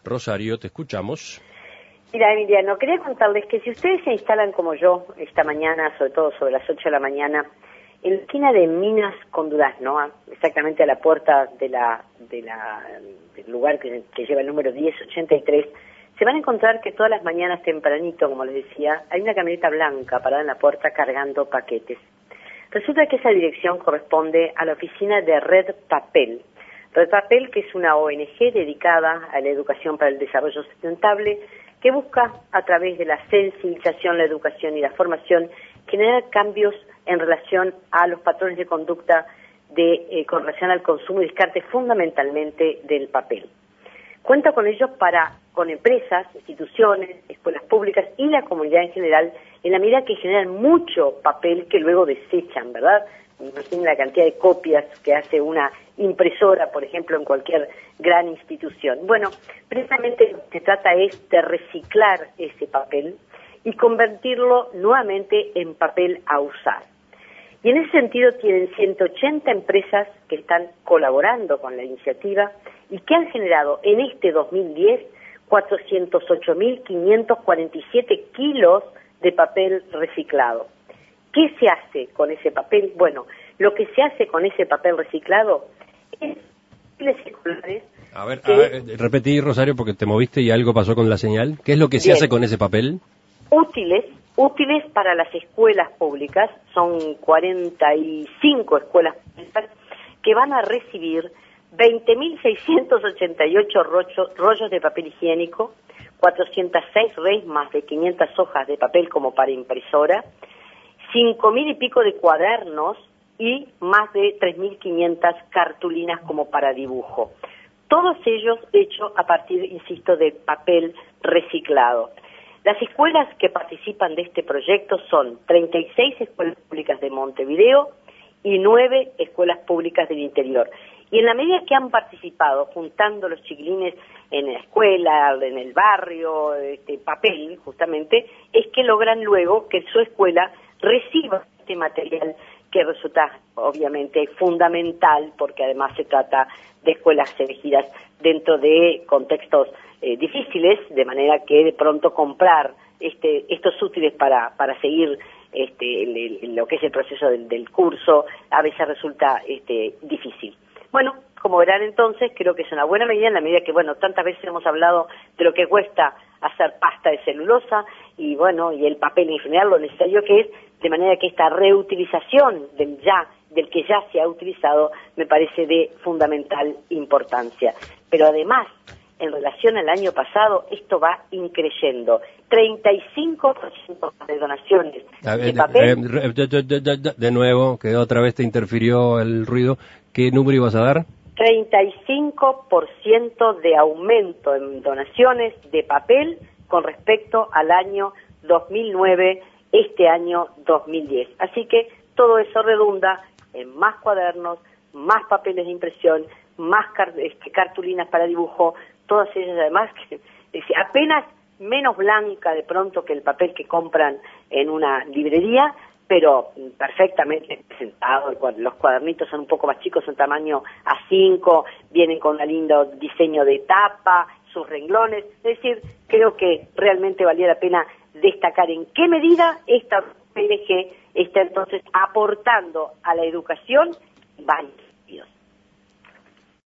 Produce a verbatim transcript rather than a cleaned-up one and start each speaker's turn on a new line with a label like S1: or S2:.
S1: Rosario, te escuchamos.
S2: Mira, Emiliano, quería contarles que si ustedes se instalan como yo esta mañana, sobre todo sobre las ocho de la mañana, en la esquina de Minas con Durazno, exactamente a la puerta de la, de la, del lugar que, que lleva el número diez ochenta y tres, se van a encontrar que todas las mañanas tempranito, como les decía, hay una camioneta blanca parada en la puerta cargando paquetes. Resulta que esa dirección corresponde a la oficina de Red Papel. Red Papel, que es una O N G dedicada a la educación para el desarrollo sustentable, que busca, a través de la sensibilización, la educación y la formación, generar cambios en relación a los patrones de conducta de, eh, con relación al consumo y descarte fundamentalmente del papel. Cuenta con ellos para, con empresas, instituciones, escuelas públicas y la comunidad en general, en la medida que generan mucho papel que luego desechan, ¿verdad? Imaginen la cantidad de copias que hace una impresora, por ejemplo, en cualquier gran institución. Bueno, precisamente lo que se trata es de reciclar ese papel y convertirlo nuevamente en papel a usar. Y en ese sentido tienen ciento ochenta empresas que están colaborando con la iniciativa y que han generado en este dos mil diez cuatrocientos ocho mil quinientos cuarenta y siete kilos de papel reciclado. ¿Qué se hace con ese papel? Bueno, lo que se hace con ese papel reciclado es escolares.
S1: A ver,
S2: que...
S1: a ver, repetí, Rosario, porque te moviste y algo pasó con la señal. ¿Qué es lo que se
S2: Bien.
S1: hace con ese papel?
S2: Útiles, útiles para las escuelas públicas, son cuarenta y cinco escuelas públicas que van a recibir veinte mil seiscientos ochenta y ocho rollos, rollos de papel higiénico, cuatrocientas seis resmas de quinientas hojas de papel como para impresora, cinco mil y pico de cuadernos y más de tres mil quinientas cartulinas como para dibujo. Todos ellos hechos a partir, insisto, de papel reciclado. Las escuelas que participan de este proyecto son treinta y seis escuelas públicas de Montevideo y nueve escuelas públicas del interior. Y en la medida que han participado, juntando los chiquilines en la escuela, en el barrio, este papel, justamente, es que logran luego que su escuela reciba este material que resulta, obviamente, fundamental, porque además se trata de escuelas elegidas dentro de contextos eh, difíciles, de manera que de pronto comprar este, estos útiles para, para seguir este, el, el, lo que es el proceso del, del curso, a veces resulta este, difícil. Bueno, como verán entonces, creo que es una buena medida en la medida que, bueno, tantas veces hemos hablado de lo que cuesta hacer pasta de celulosa y, bueno, y el papel en general, lo necesario que es, de manera que esta reutilización del ya, del que ya se ha utilizado, me parece de fundamental importancia. Pero además, en relación al año pasado, esto va increyendo. treinta y cinco por ciento de donaciones
S1: A ver,
S2: de papel.
S1: eh, de, de, de, de, de nuevo, que otra vez te interfirió el ruido. ¿Qué número ibas a dar?
S2: treinta y cinco por ciento de aumento en donaciones de papel con respecto al año dos mil nueve, este año dos mil diez. Así que todo eso redunda en más cuadernos, más papeles de impresión, más car- este, cartulinas para dibujo, todas ellas además, que, es apenas menos blanca de pronto que el papel que compran en una librería, pero perfectamente presentado. Los cuadernitos son un poco más chicos, son tamaño A cinco, vienen con un lindo diseño de tapa, sus renglones, es decir, creo que realmente valía la pena destacar en qué medida esta P L G está entonces aportando a la educación. Vale.